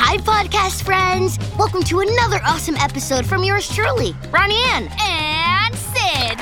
Hi, podcast friends! Welcome to another awesome episode from yours truly, Ronnie Ann. And Sid.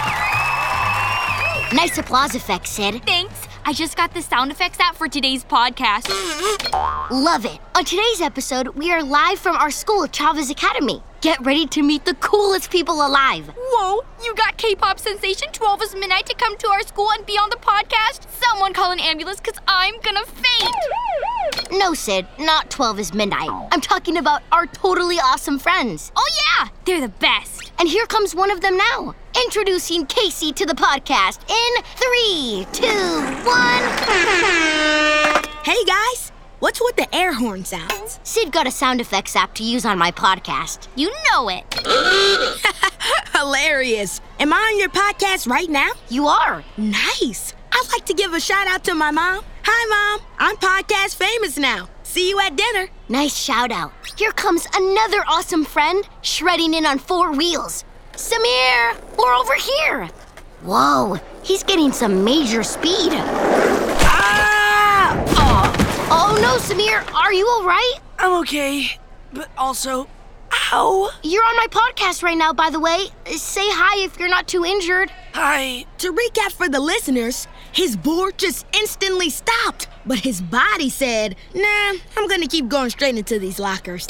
Nice applause effect, Sid. Thanks. I just got the sound effects app for today's podcast. Love it. On today's episode, we are live from our school, Chavez Academy. Get ready to meet the coolest people alive. Whoa, you got K-pop sensation 12 is Midnight to come to our school and be on the podcast? Someone call an ambulance because I'm gonna faint. No, Sid, not 12 is midnight. I'm talking about our totally awesome friends. Oh yeah, they're the best. And here comes one of them now. Introducing Casey to the podcast in 3, 2, 1. Hey guys, what's with the air horn sounds? Sid got a sound effects app to use on my podcast. You know it. Hilarious. Am I on your podcast right now? You are. Nice. I'd like to give a shout out to my mom. Hi, Mom. I'm podcast famous now. See you at dinner. Nice shout out. Here comes another awesome friend shredding in on 4 wheels. Samir, we're over here. Whoa, he's getting some major speed. Ah! Oh no, Samir, are you all right? I'm okay, but also, ow! You're on my podcast right now, by the way. Say hi if you're not too injured. Hi. To recap for the listeners, his board just instantly stopped, but his body said, nah, I'm gonna keep going straight into these lockers.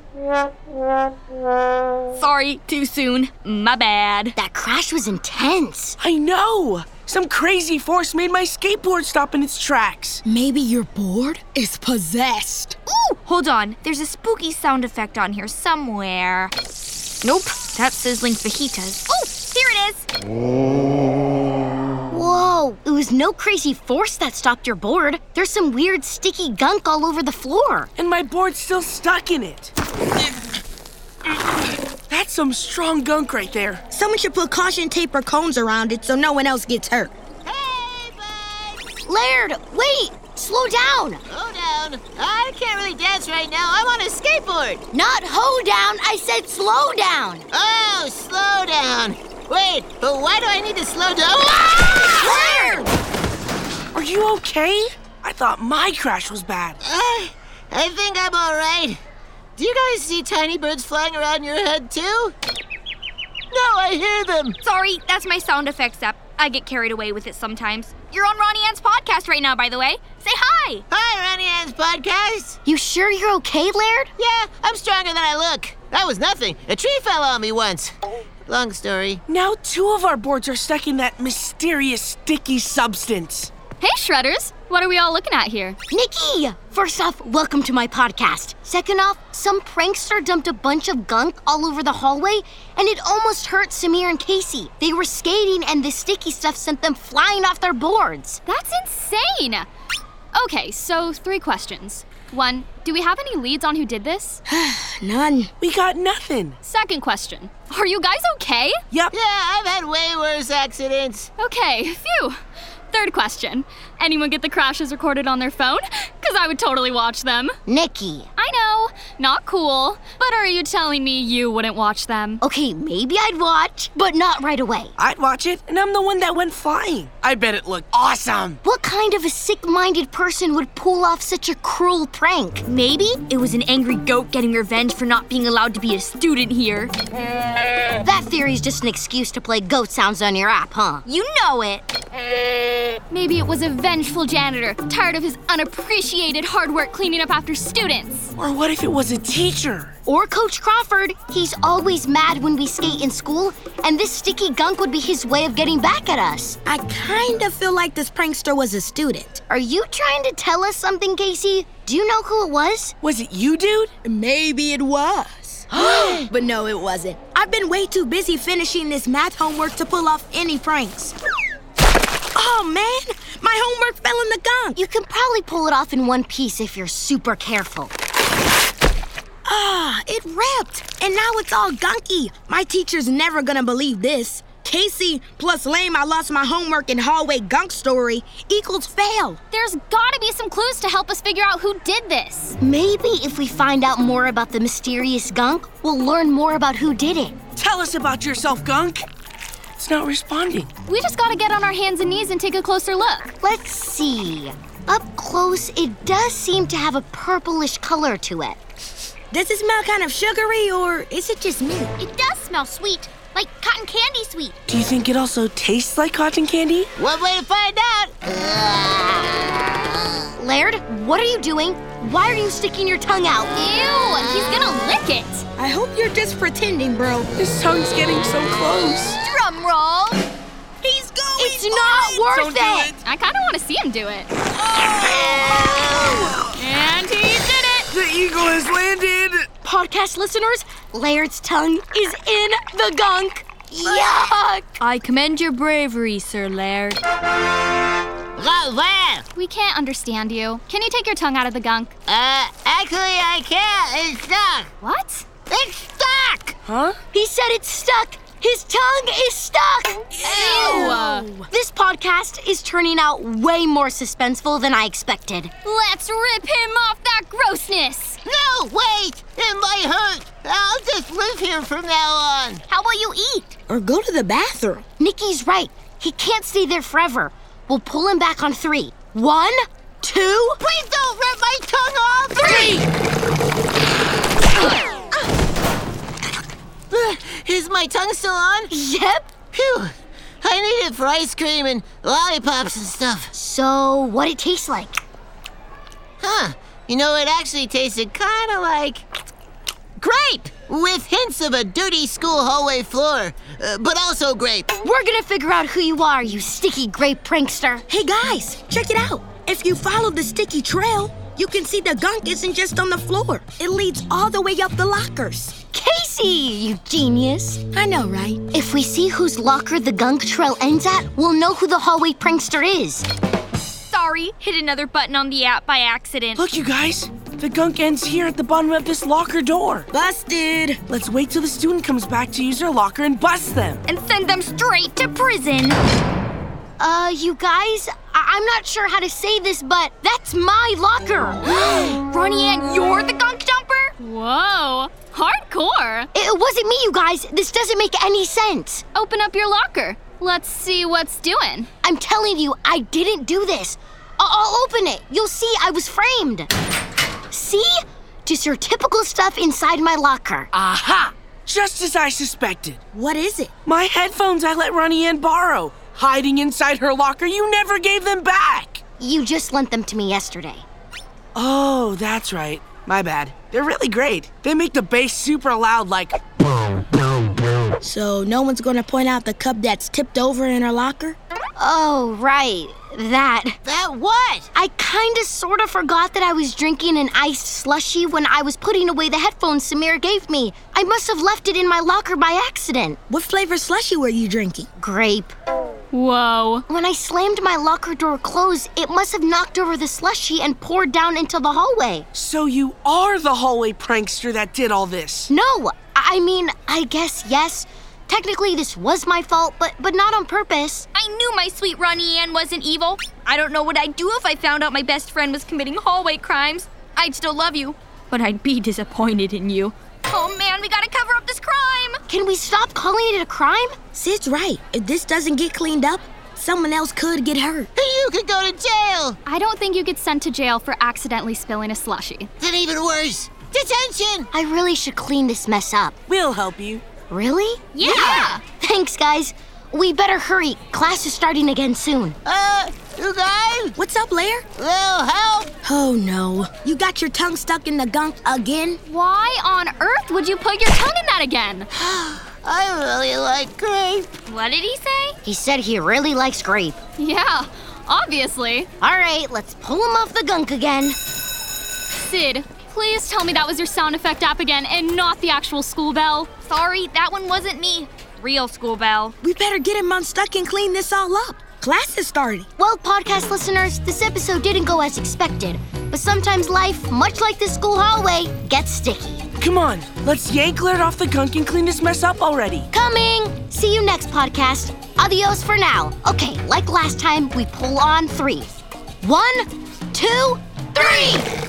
Sorry, too soon. My bad. That crash was intense. I know! Some crazy force made my skateboard stop in its tracks. Maybe your board is possessed. Ooh, hold on. There's a spooky sound effect on here somewhere. Nope, that's sizzling fajitas. Oh, here it is. Whoa, it was no crazy force that stopped your board. There's some weird sticky gunk all over the floor. And my board's still stuck in it. That's some strong gunk right there. Someone should put caution tape or cones around it so no one else gets hurt. Hey, bud! Laird, wait! Slow down! Slow down. I can't really dance right now. I'm on a skateboard. Not hoe down, I said slow down! Oh, slow down. Wait, but why do I need to slow down? Laird! Are you okay? I thought my crash was bad. I think I'm all right. Do you guys see tiny birds flying around your head, too? No, I hear them. Sorry, that's my sound effects app. I get carried away with it sometimes. You're on Ronnie Ann's podcast right now, by the way. Say hi. Hi, Ronnie Ann's podcast. You sure you're okay, Laird? Yeah, I'm stronger than I look. That was nothing. A tree fell on me once. Long story. Now 2 of our boards are stuck in that mysterious sticky substance. Hey, Shredders. What are we all looking at here? Nikki! First off, welcome to my podcast. Second off, some prankster dumped a bunch of gunk all over the hallway, and it almost hurt Samir and Casey. They were skating, and the sticky stuff sent them flying off their boards. That's insane. Okay, so 3 questions. 1, do we have any leads on who did this? None. We got nothing. Second question, are you guys okay? Yep. Yeah, I've had way worse accidents. Okay, phew. Third question, anyone get the crashes recorded on their phone? Because I would totally watch them. Nikki. I know, not cool, but are you telling me you wouldn't watch them? Okay, maybe I'd watch, but not right away. I'd watch it, and I'm the one that went flying. I bet it looked awesome. What kind of a sick-minded person would pull off such a cruel prank? Maybe it was an angry goat getting revenge for not being allowed to be a student here. That theory's just an excuse to play goat sounds on your app, huh? You know it. Maybe it was a vengeful janitor, tired of his unappreciated hard work cleaning up after students. Or what if it was a teacher? Or Coach Crawford. He's always mad when we skate in school, and this sticky gunk would be his way of getting back at us. I kind of feel like this prankster was a student. Are you trying to tell us something, Casey? Do you know who it was? Was it you, dude? Maybe it was. But no, it wasn't. I've been way too busy finishing this math homework to pull off any pranks. Oh, man! My homework fell in the gunk! You can probably pull it off in one piece if you're super careful. Ah, it ripped! And now it's all gunky. My teacher's never gonna believe this. Casey plus lame I lost my homework in hallway gunk story equals fail. There's gotta be some clues to help us figure out who did this. Maybe if we find out more about the mysterious gunk, we'll learn more about who did it. Tell us about yourself, Gunk. It's not responding. We just gotta get on our hands and knees and take a closer look. Let's see. Up close, it does seem to have a purplish color to it. Does it smell kind of sugary, or is it just me? It does smell sweet, like cotton candy sweet. Do you think it also tastes like cotton candy? One way to find out. Laird, what are you doing? Why are you sticking your tongue out? Ew, he's gonna lick it. I hope you're just pretending, bro. His tongue's getting so close. Drum roll. He's going It's not worth Don't do it. it. I kind of want to see him do it. And he did it. The eagle has landed. Podcast listeners, Laird's tongue is in the gunk. Yuck! I commend your bravery, Sir Laird. Where? We can't understand you. Can you take your tongue out of the gunk? Actually, I can't. It's stuck. What? It's stuck. Huh? He said it's stuck. His tongue is stuck. Ew. This podcast is turning out way more suspenseful than I expected. Let's rip him off that grossness. No, wait. It might hurt. I'll just live here from now on. How about you eat? Or go to the bathroom. Nikki's right. He can't stay there forever. We'll pull him back on 3. 1, 2. Please don't rip my tongue off. 3. Is my tongue still on? Yep. Phew. I need it for ice cream and lollipops and stuff. So, what'd it taste like? Huh. You know, it actually tasted kind of like grape, with hints of a dirty school hallway floor, but also grape. We're gonna figure out who you are, you sticky grape prankster. Hey, guys, check it out. If you follow the sticky trail, you can see the gunk isn't just on the floor. It leads all the way up the lockers. Casey, you genius. I know, right? If we see whose locker the gunk trail ends at, we'll know who the hallway prankster is. Sorry, hit another button on the app by accident. Look, you guys. The gunk ends here at the bottom of this locker door. Busted. Let's wait till the student comes back to use their locker and bust them. And send them straight to prison. You guys, I'm not sure how to say this, but that's my locker. Ronnie Ann, you're the gunk dumper? Whoa, hardcore. It wasn't me, you guys. This doesn't make any sense. Open up your locker. Let's see what's doing. I'm telling you, I didn't do this. I'll open it. You'll see I was framed. See? Just your typical stuff inside my locker. Aha! Just as I suspected. What is it? My headphones I let Ronnie Ann borrow. Hiding inside her locker, you never gave them back. You just lent them to me yesterday. Oh, that's right. My bad. They're really great. They make the bass super loud like... So no one's gonna point out the cup that's tipped over in her locker? Oh, right. That. That what? I kinda sorta forgot that I was drinking an iced slushie when I was putting away the headphones Samir gave me. I must have left it in my locker by accident. What flavor slushie were you drinking? Grape. Whoa. When I slammed my locker door closed, it must have knocked over the slushie and poured down into the hallway. So you are the hallway prankster that did all this. No, I mean, I guess yes. Technically, this was my fault, but not on purpose. I knew my sweet Ronnie Ann wasn't evil. I don't know what I'd do if I found out my best friend was committing hallway crimes. I'd still love you, but I'd be disappointed in you. Oh man, we gotta cover up this crime! Can we stop calling it a crime? Sid's right. If this doesn't get cleaned up, someone else could get hurt. You could go to jail. I don't think you get sent to jail for accidentally spilling a slushie. Then even worse, detention. I really should clean this mess up. We'll help you. Really? Yeah! Thanks, guys. We better hurry. Class is starting again soon. You guys? What's up, Lair? Little help. Oh no. You got your tongue stuck in the gunk again? Why on earth would you put your tongue in that again? I really like grape. What did he say? He said he really likes grape. Yeah, obviously. All right, let's pull him off the gunk again. Sid, please tell me that was your sound effect app again and not the actual school bell. Sorry, that one wasn't me. Real school bell. We better get him unstuck and clean this all up. Class is starting. Well, podcast listeners, this episode didn't go as expected. But sometimes life, much like the school hallway, gets sticky. Come on, let's yank Laird off the gunk and clean this mess up already. Coming! See you next podcast. Adios for now. Okay, like last time, we pull on 3. 1, 2, 3!